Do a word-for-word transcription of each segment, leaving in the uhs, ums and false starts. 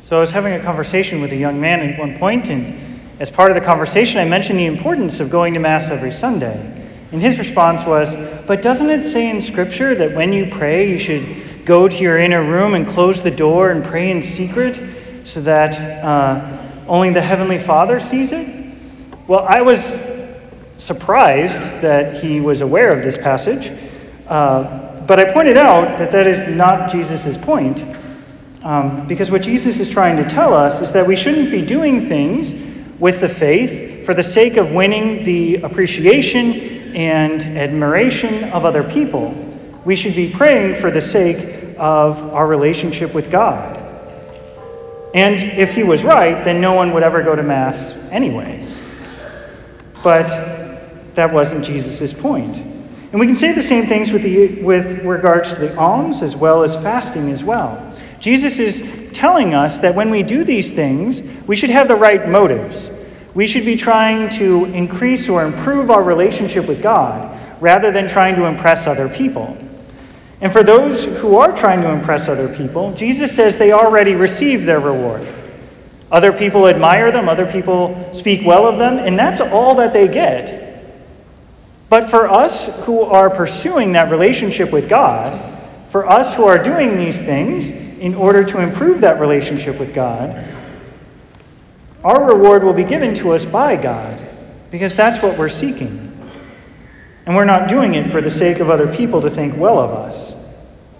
So I was having a conversation with a young man at one point, and as part of the conversation, I mentioned the importance of going to Mass every Sunday. And his response was, but doesn't it say in Scripture that when you pray, you should go to your inner room and close the door and pray in secret so that uh, only the Heavenly Father sees it? Well, I was surprised that he was aware of this passage, uh, but I pointed out that that is not Jesus' point. Um, because what Jesus is trying to tell us is that we shouldn't be doing things with the faith for the sake of winning the appreciation and admiration of other people. We should be praying for the sake of our relationship with God. And if he was right, then no one would ever go to Mass anyway. But that wasn't Jesus' point. And we can say the same things with, the, with regards to the alms as well as fasting as well. Jesus is telling us that when we do these things, we should have the right motives. We should be trying to increase or improve our relationship with God rather than trying to impress other people. And for those who are trying to impress other people, Jesus says they already receive their reward. Other people admire them, other people speak well of them, and that's all that they get. But for us who are pursuing that relationship with God, for us who are doing these things in order to improve that relationship with God, our reward will be given to us by God, because that's what we're seeking. And we're not doing it for the sake of other people to think well of us.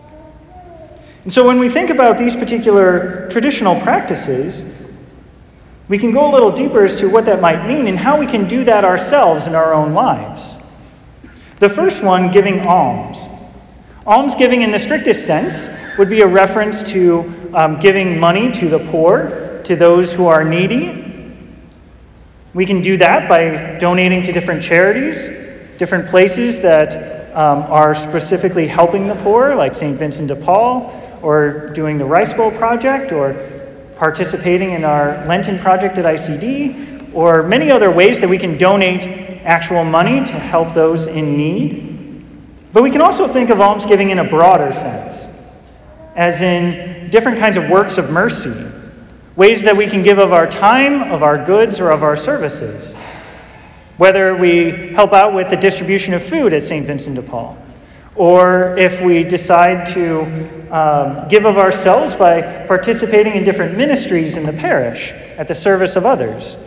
And so when we think about these particular traditional practices, we can go a little deeper as to what that might mean and how we can do that ourselves in our own lives. The first one, giving alms. Almsgiving in the strictest sense would be a reference to um, giving money to the poor, to those who are needy. We can do that by donating to different charities, different places that um, are specifically helping the poor, like Saint Vincent de Paul, or doing the Rice Bowl Project, or participating in our Lenten project at I C D, or many other ways that we can donate actual money to help those in need. But we can also think of almsgiving in a broader sense, as in different kinds of works of mercy, ways that we can give of our time, of our goods, or of our services. Whether we help out with the distribution of food at Saint Vincent de Paul, or if we decide to um, give of ourselves by participating in different ministries in the parish at the service of others.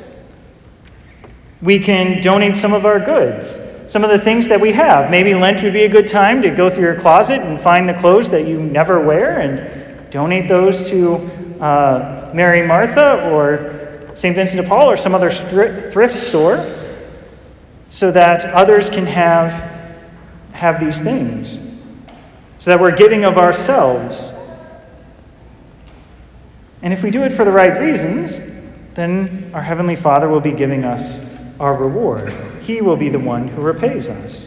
We can donate some of our goods, some of the things that we have. Maybe Lent would be a good time to go through your closet and find the clothes that you never wear and donate those to uh, Mary Martha or Saint Vincent de Paul or some other stri- thrift store so that others can have, have these things, so that we're giving of ourselves. And if we do it for the right reasons, then our Heavenly Father will be giving us our reward. He will be the one who repays us.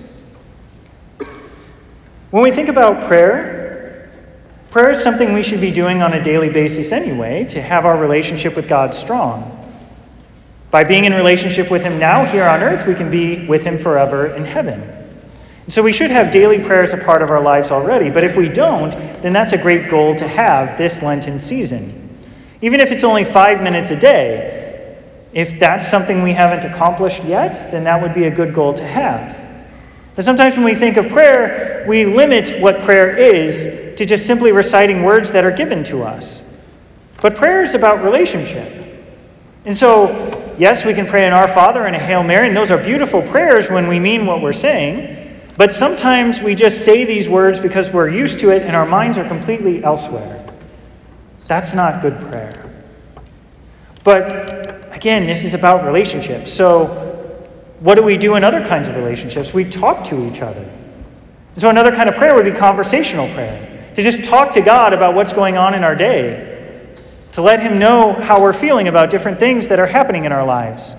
When we think about prayer, prayer is something we should be doing on a daily basis anyway to have our relationship with God strong. By being in relationship with Him now here on earth, we can be with Him forever in heaven. And so we should have daily prayer as a part of our lives already, but if we don't, then that's a great goal to have this Lenten season. Even if it's only five minutes a day, if that's something we haven't accomplished yet, then that would be a good goal to have. But sometimes when we think of prayer, we limit what prayer is to just simply reciting words that are given to us. But prayer is about relationship. And so, yes, we can pray an Our Father and a Hail Mary, and those are beautiful prayers when we mean what we're saying. But sometimes we just say these words because we're used to it and our minds are completely elsewhere. That's not good prayer. But again, this is about relationships. So what do we do in other kinds of relationships? We talk to each other. And so another kind of prayer would be conversational prayer. To just talk to God about what's going on in our day. To let Him know how we're feeling about different things that are happening in our lives.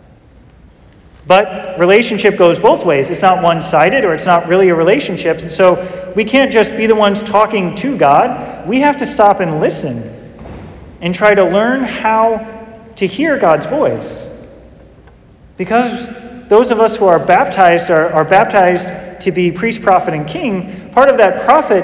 But relationship goes both ways. It's not one-sided, or it's not really a relationship. And so we can't just be the ones talking to God. We have to stop and listen and try to learn how to hear God's voice. Because those of us who are baptized are, are baptized to be priest, prophet, and king. Part of that prophet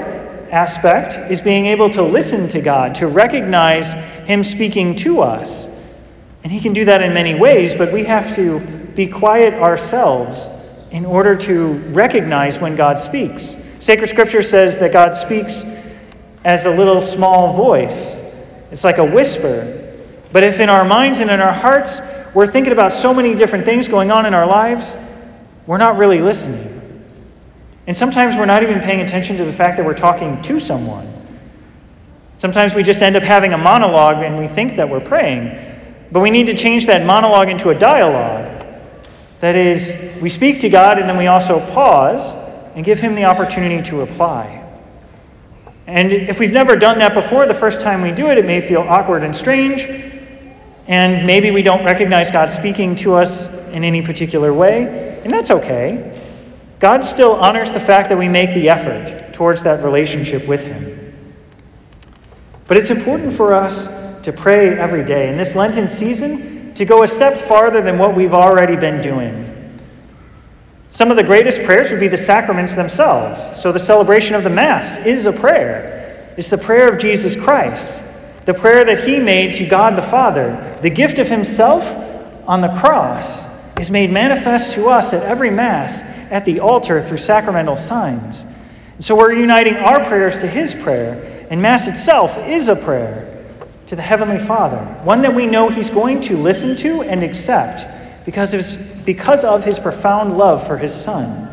aspect is being able to listen to God, to recognize him speaking to us. And he can do that in many ways, but we have to be quiet ourselves in order to recognize when God speaks. Sacred Scripture says that God speaks as a little small voice. It's like a whisper. But if in our minds and in our hearts we're thinking about so many different things going on in our lives, we're not really listening. And sometimes we're not even paying attention to the fact that we're talking to someone. Sometimes we just end up having a monologue and we think that we're praying. But we need to change that monologue into a dialogue. That is, we speak to God and then we also pause and give him the opportunity to reply. And if we've never done that before, the first time we do it, it may feel awkward and strange. And maybe we don't recognize God speaking to us in any particular way. And that's okay. God still honors the fact that we make the effort towards that relationship with him. But it's important for us to pray every day in this Lenten season to go a step farther than what we've already been doing. Some of the greatest prayers would be the sacraments themselves. So the celebration of the Mass is a prayer. It's the prayer of Jesus Christ, the prayer that he made to God the Father. The gift of himself on the cross is made manifest to us at every Mass at the altar through sacramental signs. And so we're uniting our prayers to his prayer, and Mass itself is a prayer to the Heavenly Father, one that we know he's going to listen to and accept because of his, because of his profound love for his Son.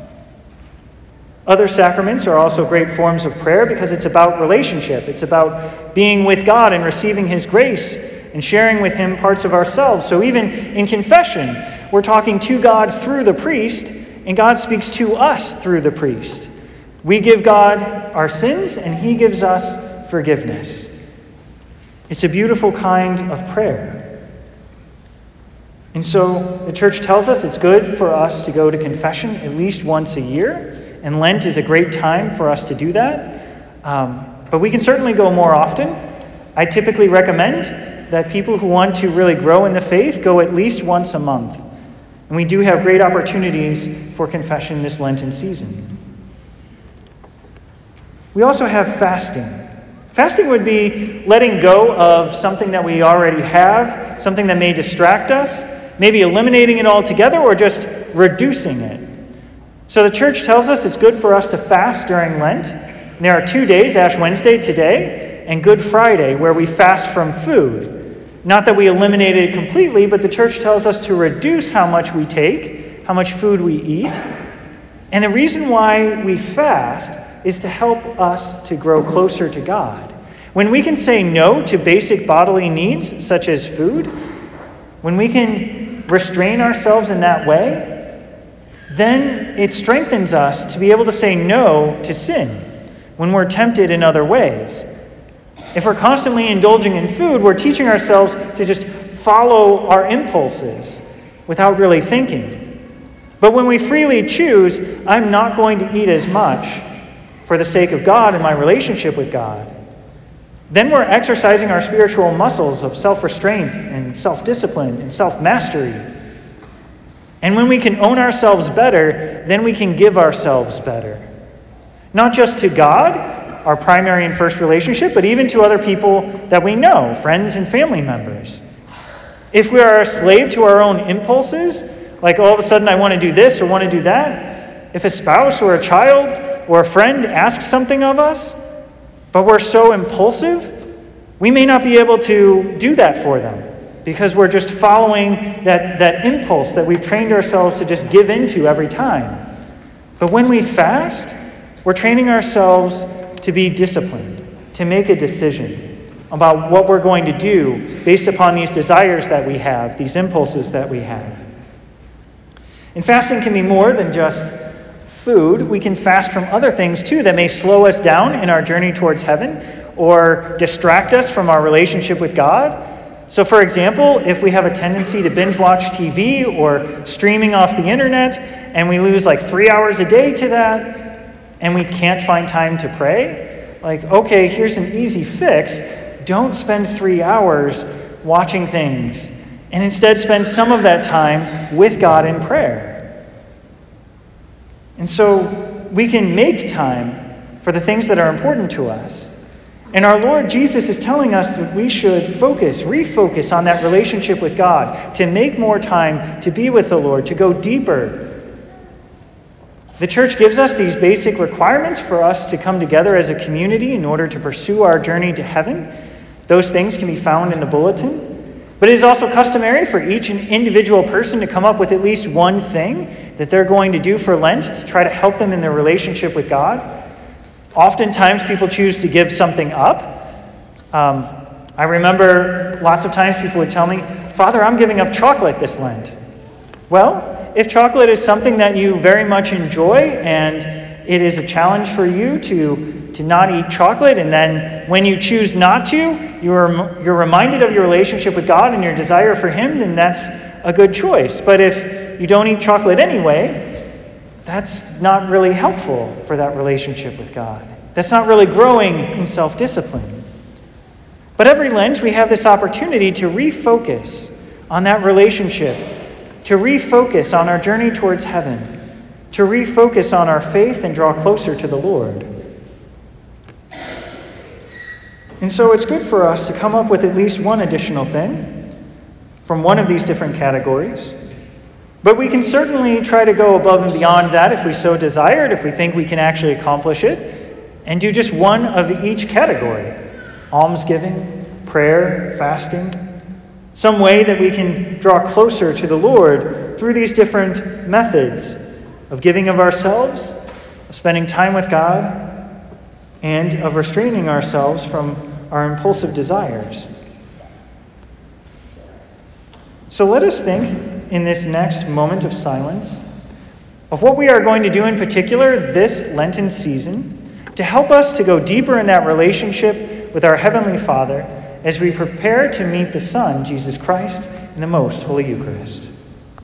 Other sacraments are also great forms of prayer because it's about relationship. It's about being with God and receiving his grace and sharing with him parts of ourselves. So even in confession, we're talking to God through the priest, and God speaks to us through the priest. We give God our sins, and he gives us forgiveness. It's a beautiful kind of prayer. And so the church tells us it's good for us to go to confession at least once a year, and Lent is a great time for us to do that. Um, but we can certainly go more often. I typically recommend that people who want to really grow in the faith go at least once a month. And we do have great opportunities for confession this Lenten season. We also have fasting. Fasting would be letting go of something that we already have, something that may distract us, maybe eliminating it altogether or just reducing it. So the church tells us it's good for us to fast during Lent. And there are two days, Ash Wednesday today and Good Friday, where we fast from food. Not that we eliminate it completely, but the church tells us to reduce how much we take, how much food we eat. And the reason why we fast is to help us to grow closer to God. When we can say no to basic bodily needs, such as food, when we can restrain ourselves in that way, then it strengthens us to be able to say no to sin when we're tempted in other ways. If we're constantly indulging in food, we're teaching ourselves to just follow our impulses without really thinking. But when we freely choose, I'm not going to eat as much for the sake of God and my relationship with God, then we're exercising our spiritual muscles of self-restraint and self-discipline and self-mastery. And when we can own ourselves better, then we can give ourselves better. Not just to God, our primary and first relationship, but even to other people that we know, friends and family members. If we are a slave to our own impulses, like all of a sudden I want to do this or want to do that, if a spouse or a child or a friend asks something of us, but we're so impulsive, we may not be able to do that for them because we're just following that, that impulse that we've trained ourselves to just give into every time. But when we fast, we're training ourselves to be disciplined, to make a decision about what we're going to do based upon these desires that we have, these impulses that we have. And fasting can be more than just food. We can fast from other things too that may slow us down in our journey towards heaven or distract us from our relationship with God. So for example, if we have a tendency to binge watch T V or streaming off the internet and we lose like three hours a day to that, and we can't find time to pray, like, okay, here's an easy fix. Don't spend three hours watching things, and instead spend some of that time with God in prayer. And so we can make time for the things that are important to us. And our Lord Jesus is telling us that we should focus, refocus on that relationship with God, to make more time to be with the Lord, to go deeper. The church gives us these basic requirements for us to come together as a community in order to pursue our journey to heaven. Those things can be found in the bulletin. But it is also customary for each individual person to come up with at least one thing that they're going to do for Lent to try to help them in their relationship with God. Oftentimes people choose to give something up. Um, I remember lots of times people would tell me, "Father, I'm giving up chocolate this Lent." Well, if chocolate is something that you very much enjoy and it is a challenge for you to, to not eat chocolate, and then when you choose not to, you're, you're reminded of your relationship with God and your desire for Him, then that's a good choice. But if you don't eat chocolate anyway, that's not really helpful for that relationship with God. That's not really growing in self-discipline. But every Lent, we have this opportunity to refocus on that relationship, to refocus on our journey towards heaven, to refocus on our faith and draw closer to the Lord. And so it's good for us to come up with at least one additional thing from one of these different categories. But we can certainly try to go above and beyond that if we so desired, if we think we can actually accomplish it, and do just one of each category: almsgiving, prayer, fasting, some way that we can draw closer to the Lord through these different methods of giving of ourselves, of spending time with God, and of restraining ourselves from our impulsive desires. So let us think in this next moment of silence of what we are going to do in particular this Lenten season to help us to go deeper in that relationship with our Heavenly Father as we prepare to meet the Son, Jesus Christ, in the Most Holy Eucharist.